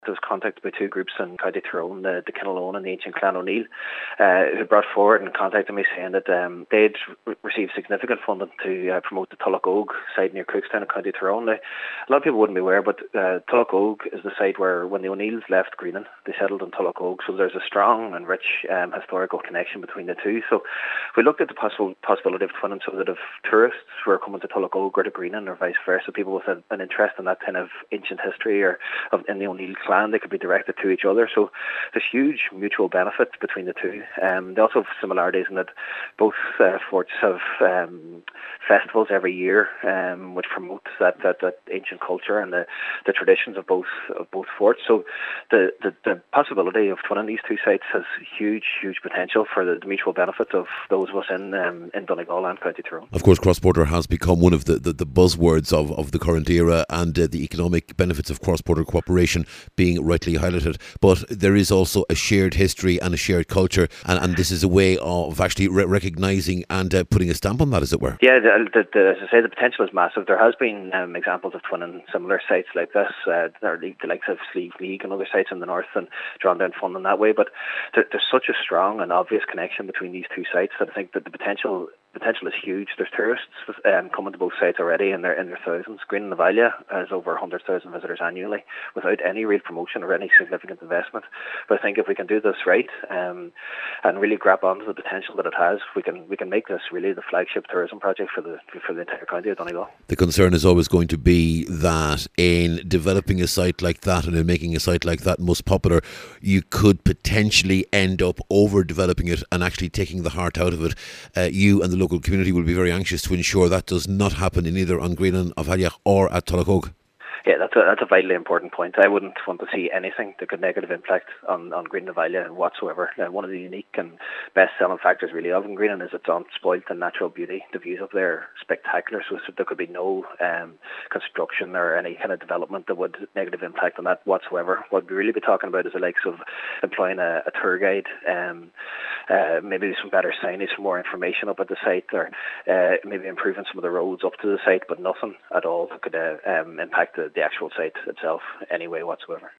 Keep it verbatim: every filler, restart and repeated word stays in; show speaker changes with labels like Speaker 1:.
Speaker 1: I was contacted by two groups in County Tyrone, the, the Kinnelone and the Ancient Clan O'Neill, uh, who brought forward and contacted me saying that um, they'd re- received significant funding to uh, promote the Tullacogue site near Cookstown in County Tyrone. Now, a lot of people wouldn't be aware, but uh, Tullacogue is the site where, when the O'Neills left Greenan, they settled in Tullacogue. So there's a strong and rich um, historical connection between the two. So if we looked at the possible possibility of twinning so that if tourists were coming to Tullacogue or to Greenan or vice versa, people with a, an interest in that kind of ancient history or of, in the O'Neill clan, they could be directed to each other. So there's huge mutual benefits between the two. Um, they also have similarities in that both uh, forts have um, festivals every year, um, which promote that, that, that ancient culture and the, the traditions of both of both forts. So the, the, the possibility of twinning these two sites has huge, huge potential for the, the mutual benefit of those of us in um, in Donegal and County Tyrone.
Speaker 2: Of course, cross-border has become one of the, the, the buzzwords of, of the current era, and uh, the economic benefits of cross-border cooperation being rightly highlighted. But there is also a shared history and a shared culture, and, and this is a way of actually re- recognising and uh, putting a stamp on that, as it were.
Speaker 1: Yeah, the, the, the, as I say, the potential is massive. There has been um, examples of twinning similar sites like this, uh, the likes of Slieve League and other sites in the north, and drawn down funding that way. But there, there's such a strong and obvious connection between these two sites that I think that the potential potential is huge. There's tourists um, coming to both sites already in their in their thousands. Green and Navalia has over one hundred thousand visitors annually without any real promotion or any significant investment. But I think if we can do this right um, and really grab onto the potential that it has, we can we can make this really the flagship tourism project for the for the entire county of Donegal.
Speaker 2: The concern is always going to be that in developing a site like that and in making a site like that most popular, you could potentially end up overdeveloping it and actually taking the heart out of it. Uh, you and the local community will be very anxious to ensure that does not happen in either on Greenan of Haliach or at Tullacogue.
Speaker 1: Yeah, that's a that's a vitally important point. I wouldn't want to see anything that could negative impact on, on Green Navalia whatsoever. Uh, one of the unique and best-selling factors really of Greenan is its unspoilt and natural beauty. The views up there are spectacular, so there could be no um, construction or any kind of development that would negative impact on that whatsoever. What we really be talking about is the likes of employing a, a tour guide, um, uh, maybe some better signage, some more information up at the site, or uh, maybe improving some of the roads up to the site, but nothing at all that could uh, um, impact the the actual site itself any way whatsoever.